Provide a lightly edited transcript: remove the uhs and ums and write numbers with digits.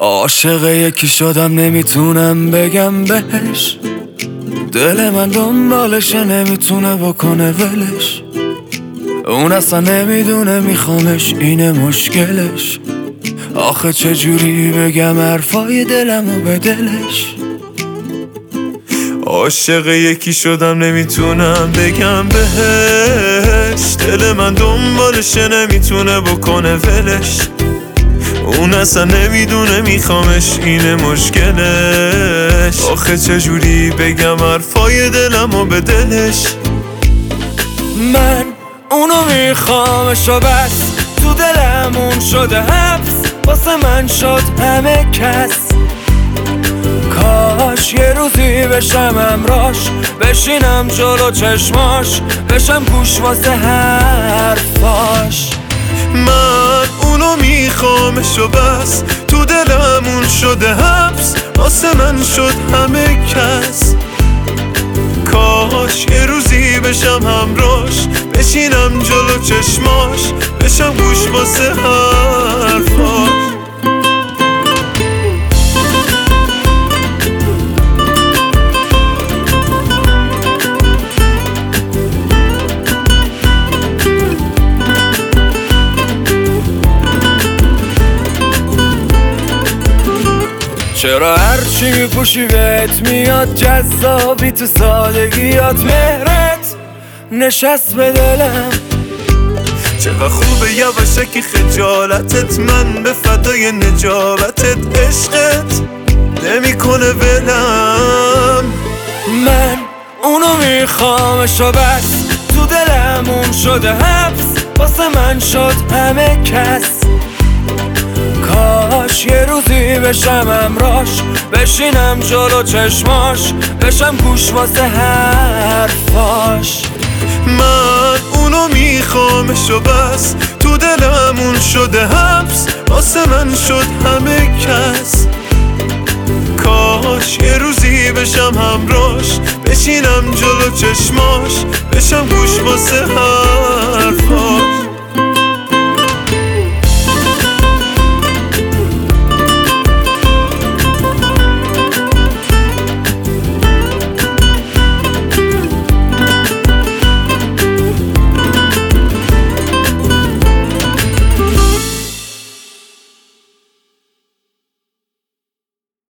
عاشق یکی شدم نمیتونم بگم بهش، دل من دنبالشه نمیتونه بکنه ولش. اون اصلا نمیدونه میخوامش، اینه مشکلش. آخه چجوری بگم حرفای دلمو به دلش. عاشق یکی شدم نمیتونم بگم بهش، دل من دنبالشه نمیتونه بکنه ولش. اون اصلا نمیدونه میخوامش، اینه مشکلش. آخه چجوری بگم حرفای دلمو به دلش. من اونو میخوامش و بس، تو دلمون شده حبس، واسه من شد همه کس. کاش یه روزی بشم همراش، بشینم جلو چشماش، بشم گوش واسه حرفاش. من اونو میخوامش و بس، تو دلمون شده حبس، واسه من شد همه کس. کاش یه روزی بشم همراش، بشینم جلو چشماش، بشم گوش واسه حرفاش. چرا هرچی میپوشی بهت میاد جذابی، تو سادگیات مهرت نشست به دلم. چقدر خوبه یواشکی خجالتت، من به فدای نجابتت. عشقت نمیکنه ولم. من اونو میخوامش و بس، تو دلمون شده حبس، واسه من شد همه کس. کاش یه روزی بشم همراش، بشینم جلو چشماش، بشم گوش واسه حرفاش. من اونو میخوامش و بس، تو دلمون شده حبس، واسه من شد همه کس. کاش یه روزی بشم همراش، بشینم جلو چشماش، بشم گوش واسه